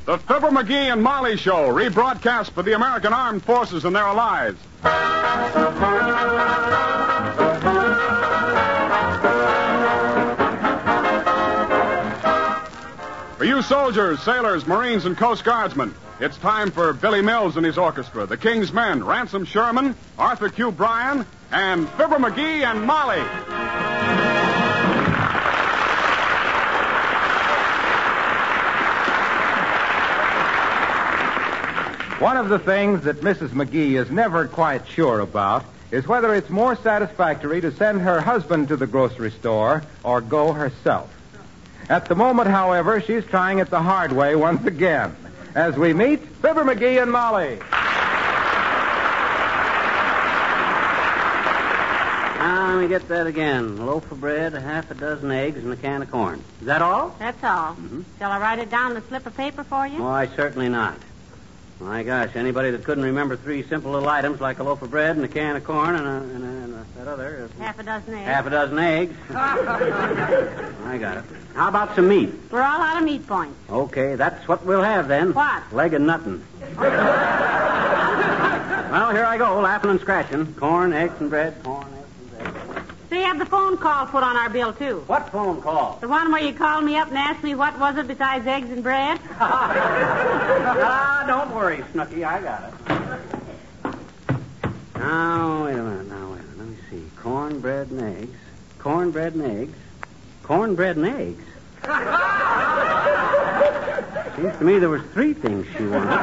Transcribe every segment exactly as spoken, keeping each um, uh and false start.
The Fibber McGee and Molly Show, rebroadcast for the American Armed Forces and their allies. For you soldiers, sailors, Marines, and Coast Guardsmen, it's time for Billy Mills and his orchestra, the King's Men, Ransom Sherman, Arthur Q. Bryan, and Fibber McGee and Molly. One of the things that Missus McGee is never quite sure about is whether it's more satisfactory to send her husband to the grocery store or go herself. At the moment, however, she's trying it the hard way once again. As we meet Fibber McGee and Molly. Now, let me get that again. A loaf of bread, a half a dozen eggs, and a can of corn. Is that all? That's all. Mm-hmm. Shall I write it down on a slip of paper for you? Why, certainly not. My gosh, anybody that couldn't remember three simple little items like a loaf of bread and a can of corn and, a, and, a, and a, that other... Half a dozen eggs. Half a dozen eggs. I got it. How about some meat? We're all out of meat points. Okay, that's what we'll have then. What? Leg and nothing. Well, here I go, laughing and scratching. Corn, eggs, and bread. Corn, eggs, and bread. So you have the phone call put on our bill, too. What phone call? The one where you called me up and asked me what was it besides eggs and bread? Ah, don't worry, Snooky. I got it. Now, wait a minute. Now, wait a minute. Let me see. Cornbread and eggs. Cornbread and eggs. Cornbread and eggs. Seems to me there was three things she wanted.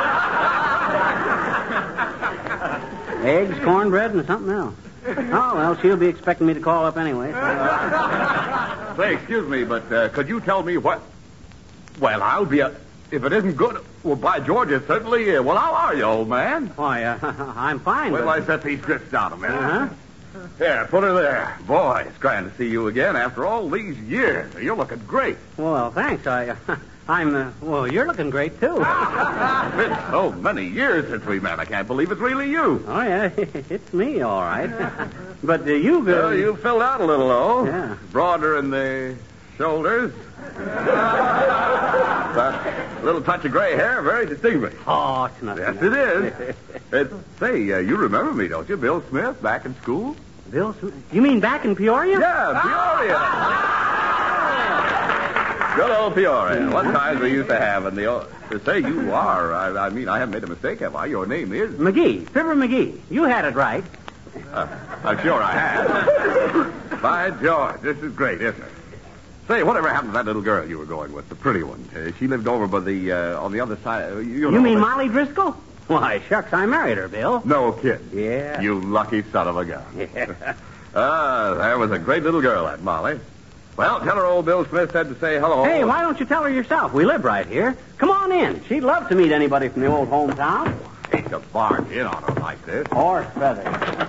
Eggs, cornbread, and something else. Oh, well, she'll be expecting me to call up anyway. So, uh... Say, excuse me, but uh, could you tell me what... Well, I'll be a... If it isn't good... Well, by George, it certainly is. Well, how are you, old man? Why, uh, I'm fine. Well, but... I set these grips down a minute. Uh-huh. There, put her there. Boy, it's grand to see you again after all these years. You're looking great. Well, thanks. I... Uh... I'm, uh, well, you're looking great, too. It's been so many years since we met. I can't believe it's really you. Oh, yeah, it's me, all right. But uh, you... Uh... Well, you filled out a little, though. Yeah. Broader in the shoulders. That little touch of gray hair, very distinguished. Oh, it's nothing. Yes, it is. It's, say, uh, you remember me, don't you? Bill Smith, back in school? Bill Smith? You mean back in Peoria? Yeah, Peoria. Good old Peoria. What times we used to have in the old... To say you are, I, I mean, I haven't made a mistake, have I? Your name is... McGee. Fibber McGee. You had it right. Uh, I'm sure I have. By George, this is great, isn't it? Say, whatever happened to that little girl you were going with, the pretty one? Uh, she lived over by the, uh, on the other side. Uh, you know, you mean the... Molly Driscoll? Why, shucks, I married her, Bill. No kid. Yeah. You lucky son of a gun. Yeah. Ah, there was a great little girl, that Molly. Well, tell her old Bill Smith said to say hello. Hey, why don't you tell her yourself? We live right here. Come on in. She'd love to meet anybody from the old hometown. Hate to barge in on her like this. Horse feathers.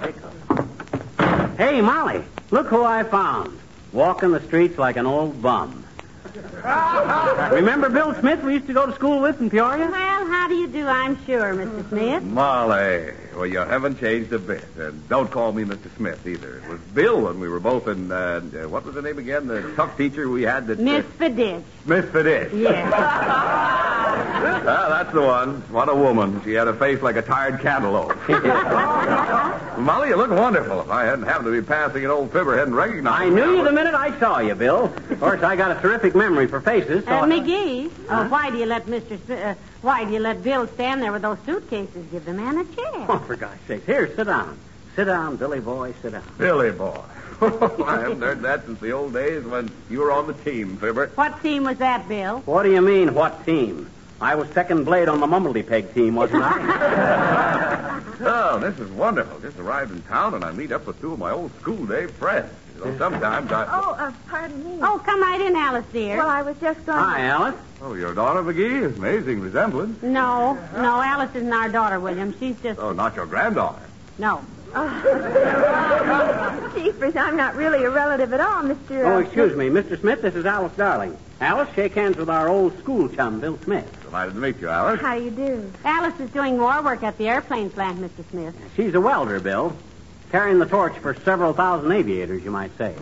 Hey, Molly, look who I found. Walking the streets like an old bum. Remember Bill Smith we used to go to school with in Peoria? Well, how do you do, I'm sure, Mister Smith. Molly, well, you haven't changed a bit. And don't call me Mister Smith, either. It was Bill when we were both in, uh, what was the name again? The tough teacher we had that... Miss uh, Fiditch. Miss Fiditch. Yes. Ah, that's the one. What a woman. She had a face like a tired cantaloupe. Molly, you look wonderful. If I hadn't happened to be passing an old Fibber, hadn't recognized I knew you the minute I saw you, Bill. Of course, I got a terrific memory for faces. So Uh, I... McGee, Huh? oh, why do you let Mister Sp- uh, why do you let Bill stand there with those suitcases? Give the man a chair. Oh, for gosh sakes. Here, sit down. Sit down, Billy boy, sit down. Billy boy. I haven't heard that since the old days when you were on the team, Fibber. What team was that, Bill? What do you mean, what team? I was second blade on the Mumbledy-Peg team, wasn't I? Oh, this is wonderful. Just arrived in town, and I meet up with two of my old school day friends. You know, sometimes I... Oh, uh, pardon me. Oh, come right in, Alice, dear. Well, I was just going Hi, Alice. Oh, your daughter, McGee? Amazing resemblance. No, no, Alice isn't our daughter, William. She's just... Oh, not your granddaughter. No. Oh. Jeepers, I'm not really a relative at all, Mister Oh, uh, excuse me. Mister Smith, this is Alice Darling. Alice, shake hands with our old school chum, Bill Smith. Delighted to meet you, Alice. How do you do? Alice is doing more work at the airplane plant, Mister Smith. She's a welder, Bill. Carrying the torch for several thousand aviators, you might say.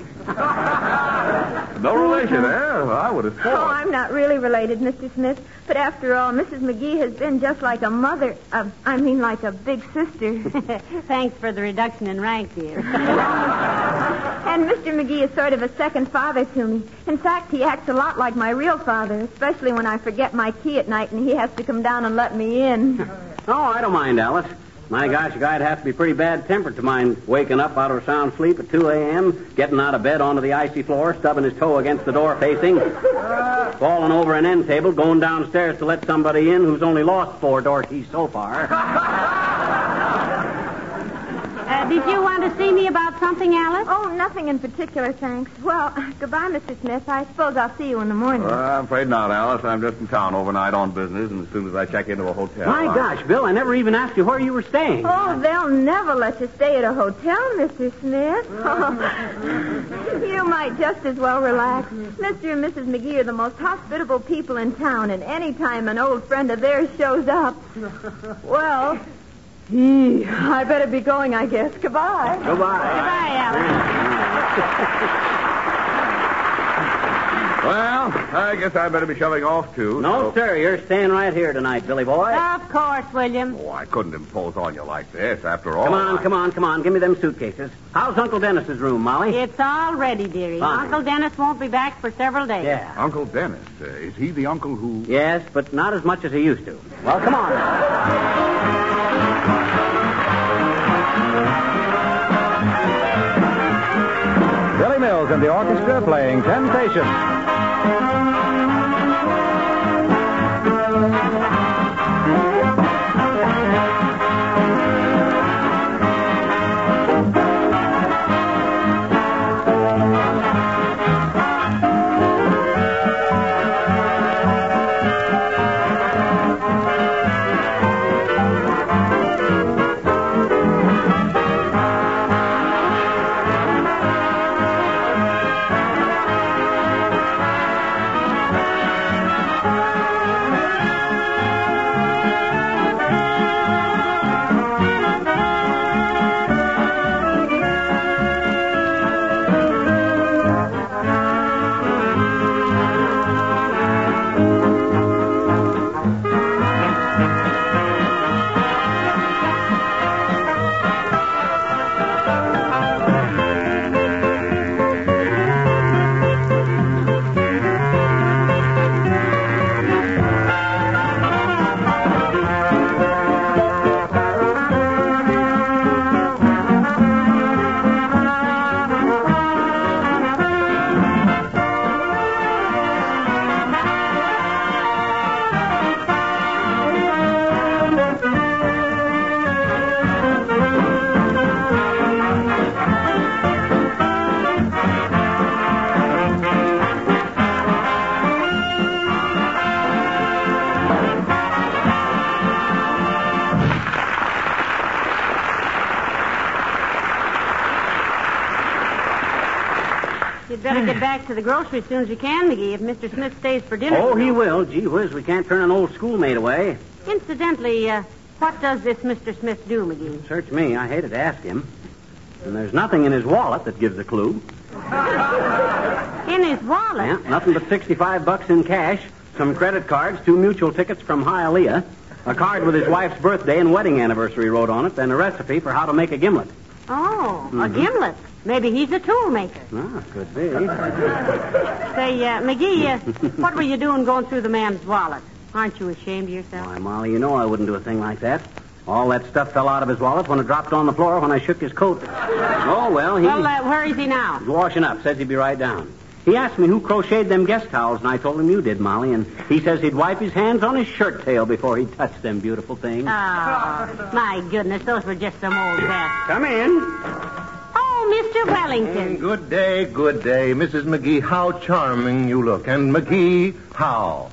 No relation, eh? I would have Oh, thought. I'm not really related, Mister Smith. But after all, Missus McGee has been just like a mother. Uh, I mean, like a big sister. Thanks for the reduction in rank, dear. And Mister McGee is sort of a second father to me. In fact, he acts a lot like my real father, especially when I forget my key at night and he has to come down and let me in. Oh, I don't mind, Alice. My gosh, a guy'd have to be pretty bad-tempered to mind waking up out of a sound sleep at two a.m., getting out of bed onto the icy floor, stubbing his toe against the door facing, falling over an end table, going downstairs to let somebody in who's only lost four door keys so far. Uh, did you want to see me about something, Alice? Oh, nothing in particular, thanks. Well, goodbye, Mister Smith. I suppose I'll see you in the morning. Uh, I'm afraid not, Alice. I'm just in town overnight on business, and as soon as I check into a hotel... My I... gosh, Bill, I never even asked you where you were staying. Oh, they'll never let you stay at a hotel, Mister Smith. You might just as well relax. Mister and Missus McGee are the most hospitable people in town, and any time an old friend of theirs shows up, well, gee, I better be going, I guess. Goodbye. Goodbye. Goodbye, Alice. Well, I guess I better be shoving off, too. No, so... sir, you're staying right here tonight, Billy boy. Of course, William. Oh, I couldn't impose on you like this, after all. Come on, I... come on, come on. Give me them suitcases. How's Uncle Dennis's room, Molly? It's all ready, dearie. Fine. Uncle Dennis won't be back for several days. Yeah. Uncle Dennis, uh, is he the uncle who... Yes, but not as much as he used to. Well, come on. Billy Mills and the orchestra playing Temptation. You'd better get back to the grocery as soon as you can, McGee, if Mister Smith stays for dinner. Oh, he will. Gee whiz, we can't turn an old schoolmate away. Incidentally, uh, what does this Mister Smith do, McGee? Search me. I hated to ask him. And there's nothing in his wallet that gives a clue. In his wallet? Yeah, nothing but sixty-five bucks in cash, some credit cards, two mutual tickets from Hialeah, a card with his wife's birthday and wedding anniversary wrote on it, and a recipe for how to make a gimlet. Oh, Mhm. a gimlet. Maybe he's a tool maker. Ah, could be. Say, uh, McGee, uh, what were you doing going through the man's wallet? Aren't you ashamed of yourself? Why, Molly, you know I wouldn't do a thing like that. All that stuff fell out of his wallet when it dropped on the floor when I shook his coat. Oh, well, he... Well, uh, where is he now? He's washing up. Says he'd be right down. He asked me who crocheted them guest towels, and I told him you did, Molly. And he says he'd wipe his hands on his shirt tail before he touched them beautiful things. Oh, my goodness, those were just some old vests. Come in. Oh, Mister Wellington. Good day, good day. Missus McGee, how charming you look. And McGee, how?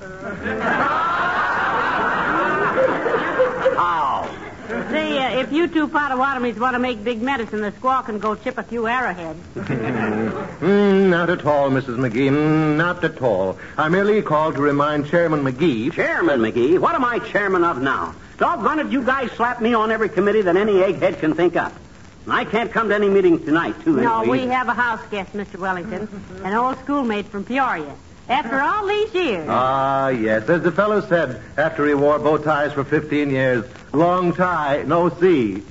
How? Say, uh, if you two Potawatomis want to make big medicine, the squaw can go chip a few arrowheads. Mm, not at all, Missus McGee. Mm, not at all. I merely called to remind Chairman McGee. Chairman McGee? What am I chairman of now? Doggone it, you guys slap me on every committee that any egghead can think up. I can't come to any meetings tonight, too. No, anyway. we have a house guest, Mister Wellington, an old schoolmate from Peoria. After all these years. Ah, yes. As the fellow said after he wore bow ties for fifteen years, long tie, no see.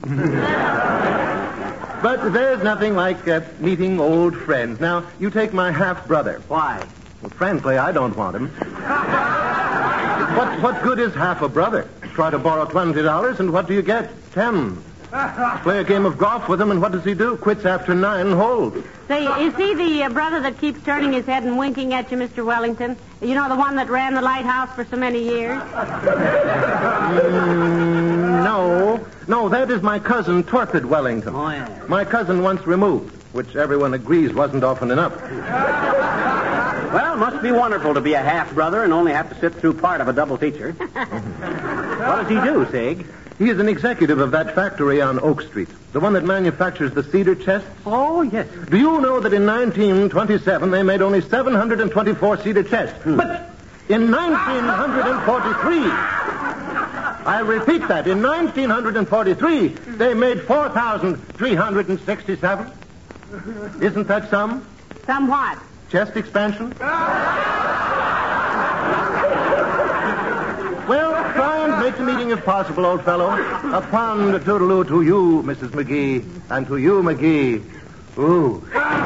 But there's nothing like uh, meeting old friends. Now, you take my half-brother. Why? Well, frankly, I don't want him. What, what good is half a brother? Try to borrow twenty dollars, and what do you get? Ten. Play a game of golf with him, and what does he do? Quits after nine holes. Say, is he the uh, brother that keeps turning his head and winking at you, Mister Wellington? You know, the one that ran the lighthouse for so many years? Mm, no. No, that is my cousin, Torpid Wellington. Oh, yeah. My cousin once removed, which everyone agrees wasn't often enough. Well, it must be wonderful to be a half-brother and only have to sit through part of a double feature. What does he do, Sig? He is an executive of that factory on Oak Street, the one that manufactures the cedar chests. Oh, yes. Do you know that in nineteen twenty-seven they made only seven hundred twenty-four cedar chests? Hmm. But in nineteen forty-three, I repeat that, in nineteen forty-three, they made four thousand three hundred sixty-seven. Isn't that some? Somewhat. Chest expansion? Well, try and make the meeting if possible, old fellow. A pond toodaloo to you, Missus McGee, and to you, McGee. Ooh.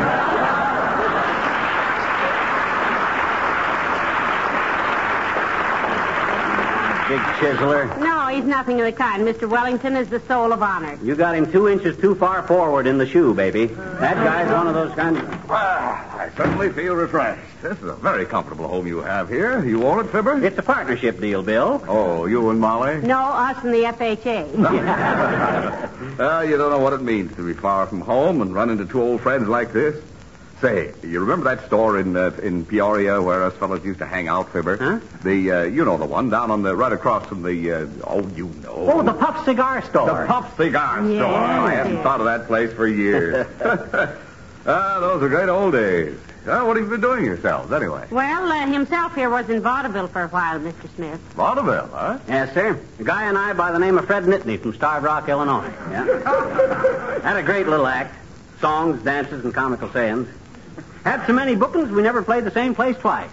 Big chiseler. No, he's nothing of the kind. Mister Wellington is the soul of honor. You got him two inches too far forward in the shoe, baby. That guy's one of those kinds of... Well, I certainly feel refreshed. This is a very comfortable home you have here. You own it, Fibber? It's a partnership deal, Bill. Oh, you and Molly? No, us and the F H A. Well, you don't know what it means to be far from home and run into two old friends like this. Say, you remember that store in uh, in Peoria where us fellows used to hang out, Fibber? Huh? The, uh, you know the one down on the, right across from the, uh, oh, you know. Oh, the Puff Cigar Store. The Puff Cigar Yes, Store. I haven't yes. thought of that place for years. Ah, those are great old days. Uh, what have you been doing yourselves, anyway? Well, uh, himself here was in vaudeville for a while, Mister Smith. Vaudeville, huh? Yes, sir. A guy and I by the name of Fred Nittany from Starved Rock, Illinois. Yeah. Had a great little act. Songs, dances, and comical sayings. Had so many bookings, we never played the same place twice.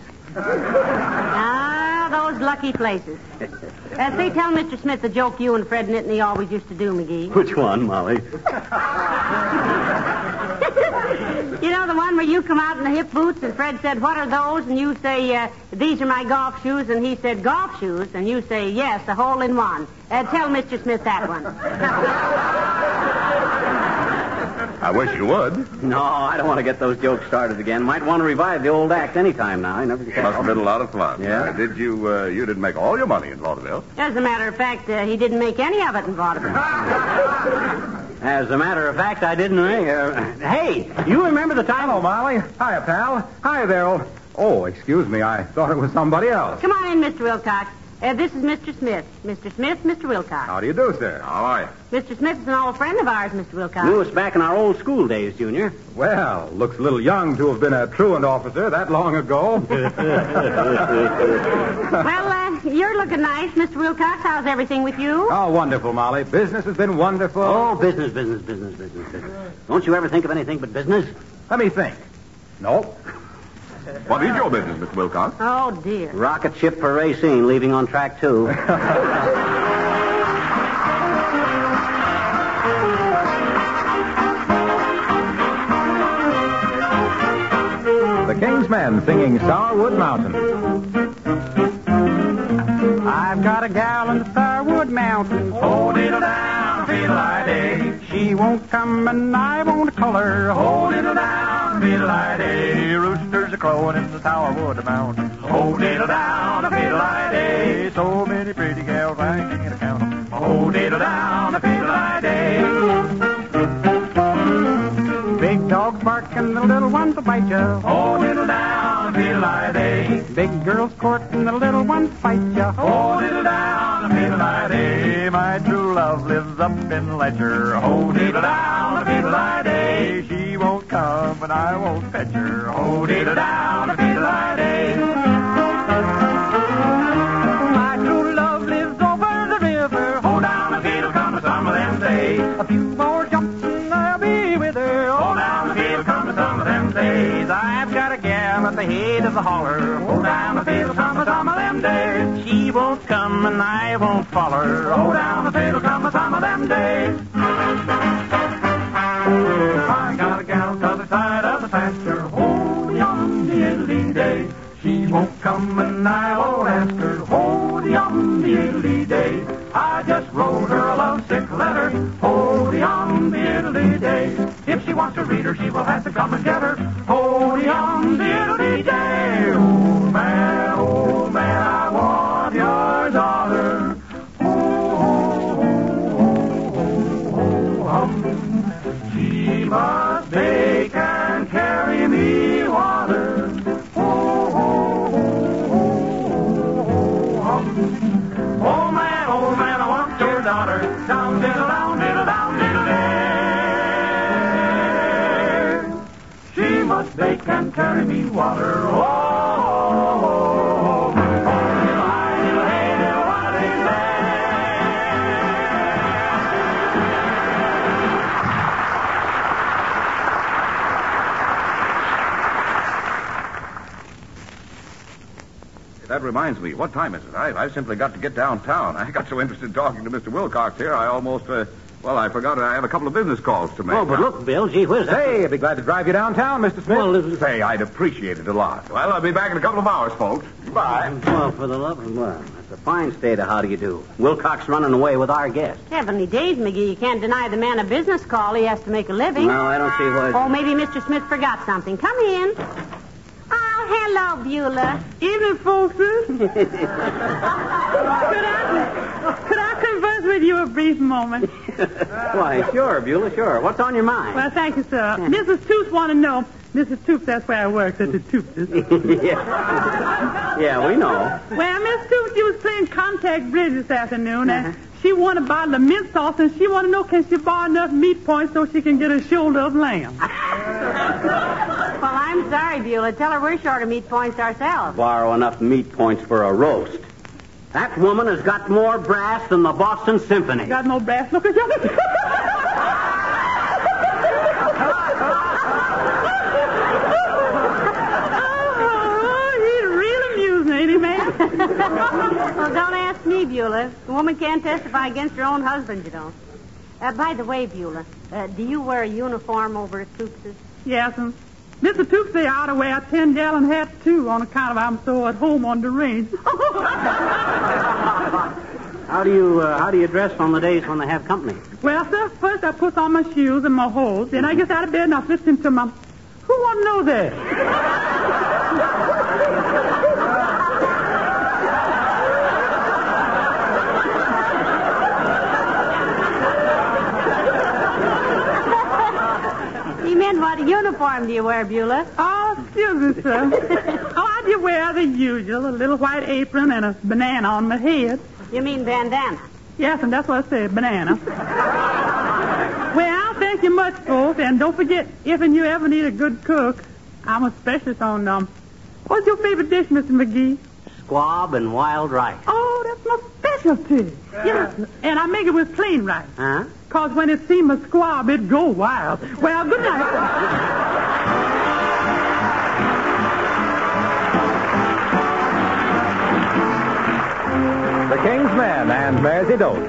Ah, those lucky places. Uh, say, tell Mister Smith the joke you and Fred Nittany always used to do, McGee. Which one, Molly? You know, the one where you come out in the hip boots and Fred said, what are those? And you say, uh, these are my golf shoes. And he said, golf shoes? And you say, yes, a hole in one. Uh, tell Mister Smith that one. I wish you would. No, I don't want to get those jokes started again. Might want to revive the old act anytime now. I never can Must tell. have been a lot of fun. Yeah. Uh, did you, uh, you didn't make all your money in vaudeville? As a matter of fact, uh, he didn't make any of it in vaudeville. As a matter of fact, I didn't. Uh, hey, you remember the time? Hello, Molly. Hiya, pal. Hi there, old... Oh, excuse me. I thought it was somebody else. Come on in, Mister Wilcox. Uh, this is Mister Smith. Mister Smith, Mister Wilcox. How do you do, sir? How are you? Mister Smith is an old friend of ours, Mister Wilcox. Knew us back in our old school days, Junior. Well, looks a little young to have been a truant officer that long ago. Well, uh, you're looking nice, Mister Wilcox. How's everything with you? Oh, wonderful, Molly. Business has been wonderful. Oh, business, business, business, business, business. Don't you ever think of anything but business? Let me think. Nope. What is your business, Mister Wilcox? Oh, dear. Rocket ship for Racine, leaving on track two. The King's Men singing Starwood Mountain. I've got a gal in Starwood Mountain. Hold it down, fiddle I day. She won't come and I won't call her. Hold it down, fiddle I day. Roosters are crowing in the Starwood Mountain. Hold it down, fiddle I day. So many pretty gals I can't count 'em. Hold it down, fiddle I day. Big dogs barking, the little ones will bite ya. Hold it down, fiddle I day. Big girls courting, the little ones fight ya. Hold it down, fiddle I day. My true love lives up in Ledger. Hold it down, fiddle I day. She won't come and I won't fetch her. Hold it down, fiddle I day. My true love lives over the river. Hold down, the fiddle come some of them day. A few more jumps and I the holler. Oh, down the fiddle come a some of them days. She won't come and I won't follow her. Oh, down the fiddle come a some of them days. I got a gal to the other side of the pasture. Oh, yum, the diddly day. She won't come and I won't ask her. Oh, the yum, the diddly day. I just wrote her a lovesick letter. Oh, the yum, the diddly day. If she wants to read her, she will have to come and get her. Oh, the yum, the diddly day. Old man, old man, I want your daughter. Oh, oh, oh, oh, oh, hum. She must bake and carry me water. Oh, oh, oh, oh, hum. Oh, man, oh, man, I want your daughter. Down, diddle, down, diddle, down, diddle, day. She must bake and carry me water. Oh, oh, oh, oh, diddle, hi, diddle, hey, diddle, one of these That reminds me. What time is it? I, I've simply got to get downtown. I got so interested talking to Mister Wilcox here, I almost, uh, well, I forgot I have a couple of business calls to make. Oh, but look, Bill, gee whiz. that's- Hey, I'd be glad to drive you downtown, Mister Smith. Well, this is... Say, I'd appreciate it a lot. Well, I'll be back in a couple of hours, folks. Bye. Well, for the love of... Well, that's a fine state of how do you do. Wilcox running away with our guest. Heavenly days, McGee. You can't deny the man a business call. He has to make a living. No, I don't see why... Oh, maybe Mister Smith forgot something. Come in. Oh, hello, Beulah. Evening, folks. could I could I converse with you a brief moment? Why, sure, Beulah, sure. What's on your mind? Well, thank you, sir. Missus Toops want to know. Missus Toops, that's where I work, at the Toops. yeah. yeah, we know. Well, Miss Toops, you was playing contact bridge this afternoon, and she won a bottle of mint sauce, and she want to know can she borrow enough meat points so she can get a shoulder of lamb. Well, I'm sorry, Beulah. Tell her we're short of meat points ourselves. Borrow enough meat points for a roast. That woman has got more brass than the Boston Symphony. Got no brass. Look at you. Oh, he's real amusing, ain't he, man? Well, don't ask me, Beulah. The woman can't testify against her own husband, you know. Uh, by the way, Beulah, uh, do you wear a uniform over at Toops'? Yes, and Mister Toops say I ought to wear a ten-gallon hat, too, on account of I'm so at home on the range. How do you uh, how do you dress on the days when they have company? Well, sir, first I put on my shoes and my hose, then I get out of bed and I slip into my... Who want to know that? He meant what uniform do you wear, Beulah? Oh, excuse me, sir. Oh, I just wear the usual, a little white apron and a banana on my head. You mean bandana? Yes, and that's what I said, banana. Well, thank you much, folks, and don't forget, if and you ever need a good cook, I'm a specialist on, um, what's your favorite dish, Mister McGee? Squab and wild rice. Oh, that's my specialty. Yes, and I make it with plain rice. Huh? Because when it seems a squab, it go wild. Well, good night. The King's Men and Mersey Dote.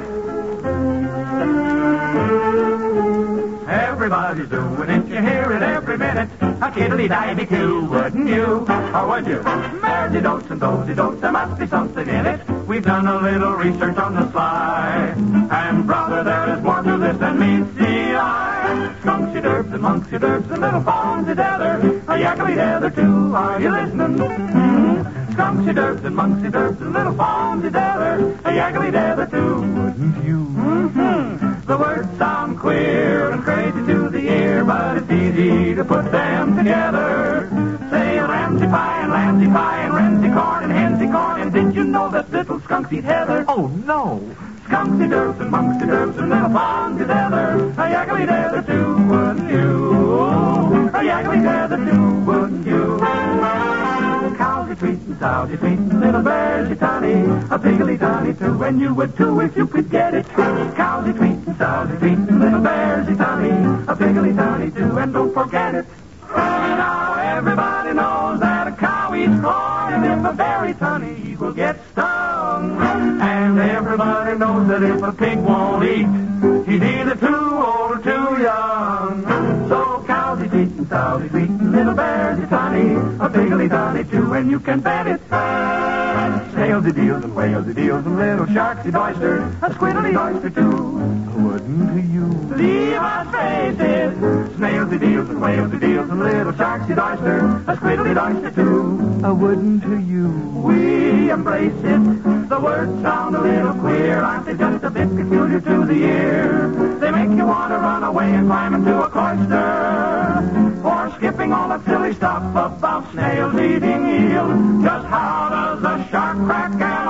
Everybody's doing it, you hear it every minute. A kiddly-divey coo, wouldn't you? Or would you? Mersey dotes and dozy dotes, there must be something in it. We've done a little research on the sly. And brother, there is more to this than meets the eye. Skunksy derbs and monksy derbs and little fawns together. A yakily tether too, are you listening? Mm-hmm. Skunksy derbs and monksy derbs and little fawns together. A yakily tether too, wouldn't you? Mm-hmm. The words sound queer and crazy to the ear, but it's easy to put them together. Say Ramsey pie and Ramsey pie and Ramsey corn and Hensey corn, and did you know that little skunks eat heather? Oh, no. Skunksy derbs and monksy derbs and little fawns together. A yakily tether too, wouldn't you? A yakily tether too, wouldn't you? Cows are tweeting, sows are tweeting, little bears are tiny, a piggly tiny too, and you would too if you could get it. Cows are tweeting, sows are tweeting, little bears are tiny, a piggly tiny too, and don't forget it. Now everybody knows that a cow eats He's caught, and if a berry's honey, he will get stung. And everybody knows that if a pig won't eat, he's either too old or too young. So cows eat and sows eat, and little bears eat honey, a pig'll eat honey too, and you can bet it. Snails eat eels and whales eat eels and little sharks eat oysters, a squid eat oyster too. Wouldn't you leave us faces? Snails eat eels and whales eat eels and little sharks eat oysters, a squid eat oyster too. Wouldn't you? We embrace it. The words sound a little queer, aren't they just a bit peculiar to the ear? They make you want to run away and climb into a cloister. Or skipping all that silly stuff about snails eating eels. Just how does a shark crack an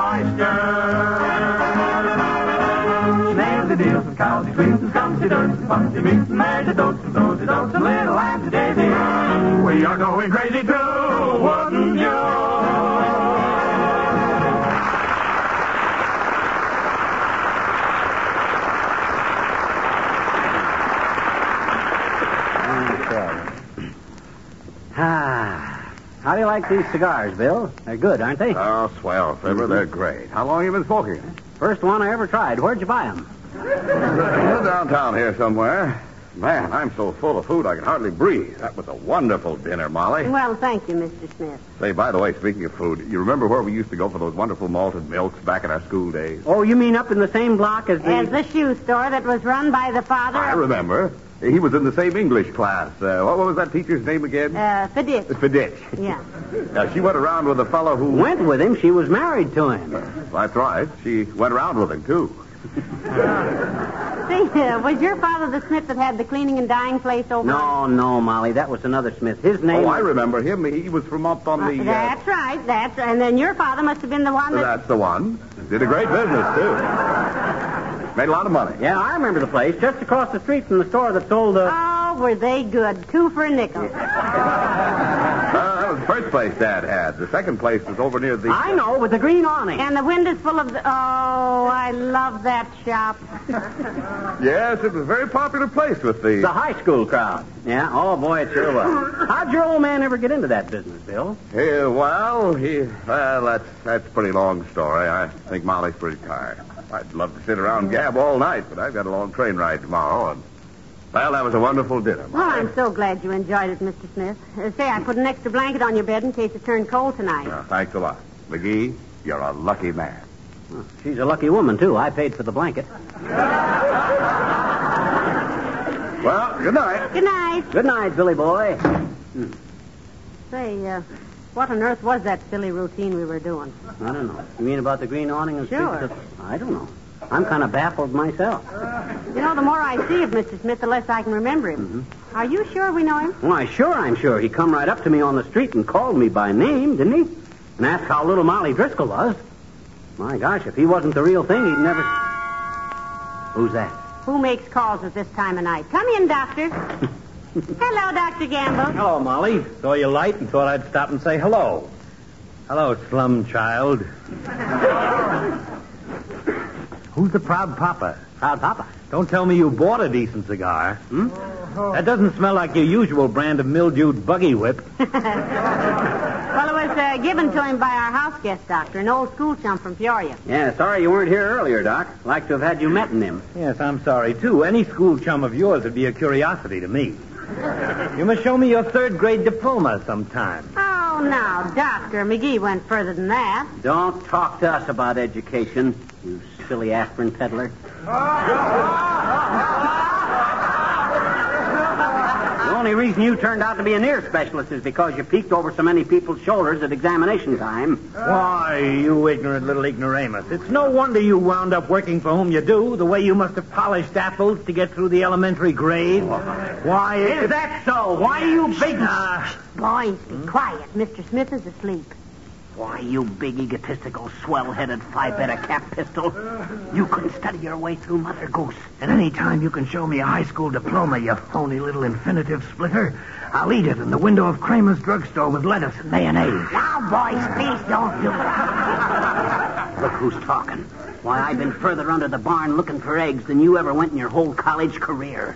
oyster? Snails eat eels and cows eat sweets and skunks eat dirt and pumpkin meats and mares eat oats and toads eat oats and little lambs eat daisies. We are going crazy too, wouldn't you? Ah, how do you like these cigars, Bill? They're good, aren't they? Oh, swell, Fibber. They're great. How long you been smoking? First one I ever tried. Where'd you buy them? Downtown here somewhere. Man, I'm so full of food I can hardly breathe. That was a wonderful dinner, Molly. Well, thank you, Mister Smith. Say, by the way, speaking of food, you remember where we used to go for those wonderful malted milks back in our school days? Oh, you mean up in the same block as the... As the shoe store that was run by the father... I remember. He was in the same English class. Uh, what, what was that teacher's name again? Uh, Fiditch. Fiditch. Yeah. Now, she went around with a fellow who... Went with him? She was married to him. That's right. She went around with him, too. See, uh, was your father the Smith that had the cleaning and dyeing place over? No, no, Molly. That was another Smith. His name... Oh, I was... remember him. He was from up on Uh, the... Uh... that's right. That's And then your father must have been the one that... That's the one. Did a great business, too. Made a lot of money. Yeah, I remember the place. Just across the street from the store that sold... Uh... Oh, were they good. Two for a nickel. Uh, that was the first place Dad had. The second place was over near the... I know, with the green awning. And the windows full of the... Oh, I love that shop. Yes, it was a very popular place with the... The high school crowd. Yeah? Oh, boy, it sure was. How'd your old man ever get into that business, Bill? Yeah, well, he... Well, that's, that's a pretty long story. I think Molly's pretty tired. I'd love to sit around and gab all night, but I've got a long train ride tomorrow, and... Well, that was a wonderful dinner, Molly. Well, I'm so glad you enjoyed it, Mister Smith. Uh, say, I put an extra blanket on your bed in case it turned cold tonight. Uh, thanks a lot. McGee, you're a lucky man. Well, she's a lucky woman, too. I paid for the blanket. Well, good night. Good night. Good night, Billy boy. Hmm. Say, uh, what on earth was that silly routine we were doing? I don't know. You mean about the green awning and Sure. streets of... I don't know. I'm kind of baffled myself. You know, the more I see of Mister Smith, the less I can remember him. Mm-hmm. Are you sure we know him? Why, sure I'm sure. He come right up to me on the street and called me by name, didn't he? And asked how little Molly Driscoll was. My gosh, if he wasn't the real thing, he'd never... Who's that? Who makes calls at this time of night? Come in, Doctor. Hello, Doctor Gamble. Hello, Molly. Saw you light and thought I'd stop and say hello. Hello, slum child. Who's the proud papa? Proud Papa. Don't tell me you bought a decent cigar. Hmm? That doesn't smell like your usual brand of mildewed buggy whip. Well, it was uh, given to him by our house guest doctor, an old school chum from Peoria. Yeah, sorry you weren't here earlier, Doc. Like to have had you met in him. Yes, I'm sorry, too. Any school chum of yours would be a curiosity to me. You must show me your third grade diploma sometime. Oh, now, Doctor, McGee went further than that. Don't talk to us about education, you silly aspirin peddler. The only reason you turned out to be an ear specialist is because you peeked over so many people's shoulders at examination time. Why, you ignorant little ignoramus. It's no wonder you wound up working for whom you do, the way you must have polished apples to get through the elementary grades. Why, Is that so? Why you big... Ah, Boys, be quiet. Mister Smith is asleep. Why, you big egotistical, swell-headed, five-beta cap pistol. You couldn't study your way through Mother Goose. and any time you can show me a high school diploma, you phony little infinitive splitter, I'll eat it in the window of Kramer's drugstore with lettuce and mayonnaise. Now, boys, please don't do that. Look who's talking. Why, I've been further under the barn looking for eggs than you ever went in your whole college career.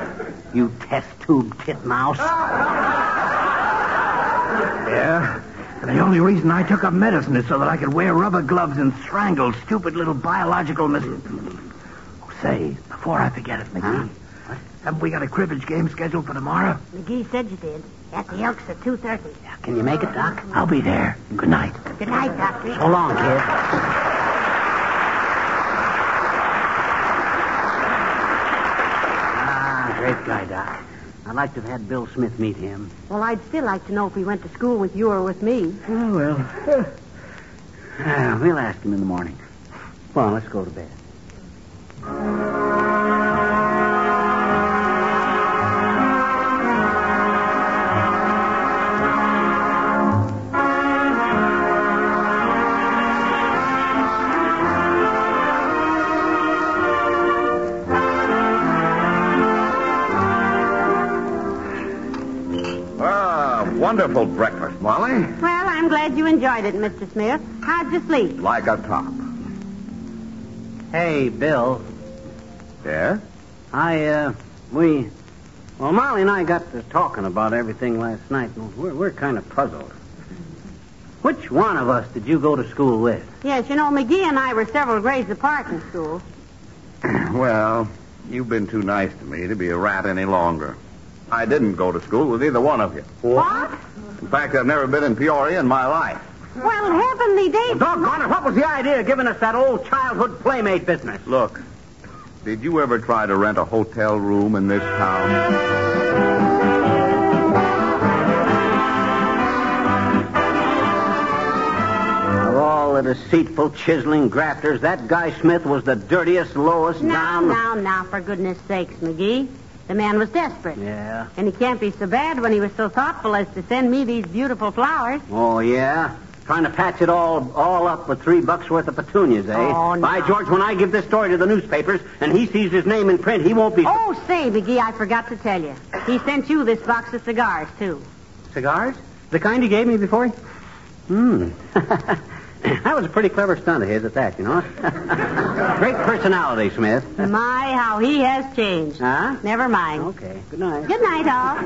You test tube titmouse. Yeah? The only reason I took up medicine is so that I could wear rubber gloves and strangle stupid little biological mis... Oh, say, before I forget it, McGee. Huh? What? Haven't we got a cribbage game scheduled for tomorrow? McGee said you did. At the Elks at two thirty. Can you make it, Doc? I'll be there. Good night. Good night, Doctor. So long, kid. Ah, great guy, Doc. I'd like to have had Bill Smith meet him. Well, I'd still like to know if he went to school with you or with me. Oh, well. Ah, we'll ask him in the morning. Come on, let's go to bed. Wonderful breakfast, Molly. Well, I'm glad you enjoyed it, Mister Smith. How'd you sleep? Like a top. Hey, Bill. Yeah? I, uh, we... Well, Molly and I got to talking about everything last night. And we're, we're kind of puzzled. Which one of us did you go to school with? Yes, you know, McGee and I were several grades apart in school. Well, you've been too nice to me to be a rat any longer. I didn't go to school with either one of you. What? In fact, I've never been in Peoria in my life. Well, heavenly days. Well, doggone it, what was the idea of giving us that old childhood playmate business? Look, did you ever try to rent a hotel room in this town? Of all the deceitful, chiseling grafters, that guy Smith was the dirtiest, lowest Now, down... now, now, for goodness sakes, McGee. The man was desperate. Yeah. And he can't be so bad when he was so thoughtful as to send me these beautiful flowers. Oh, yeah? Trying to patch it all all up with three bucks worth of petunias, eh? Oh, no. By George, when I give this story to the newspapers and he sees his name in print, he won't be... Oh, say, McGee, I forgot to tell you. He sent you this box of cigars, too. Cigars? The kind he gave me before he... Hmm. That was a pretty clever stunt of his at that, you know. Great personality, Smith. My, how he has changed. Huh? Never mind. Okay, good night. Good night, all.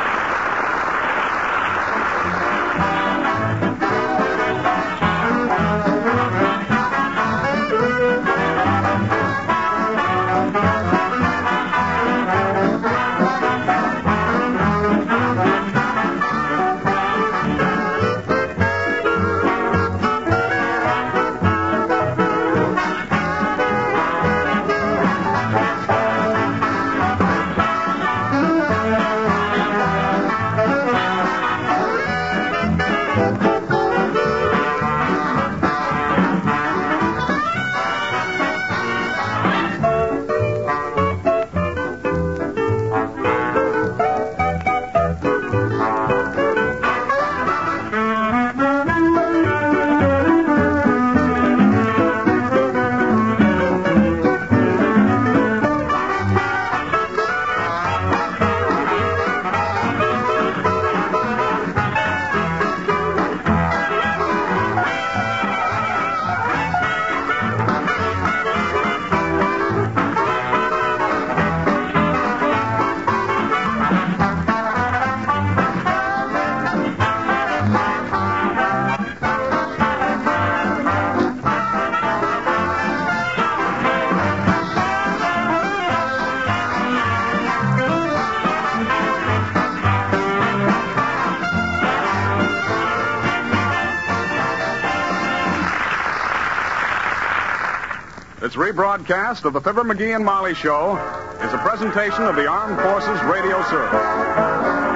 This rebroadcast of the Fibber, McGee, and Molly Show is a presentation of the Armed Forces Radio Service.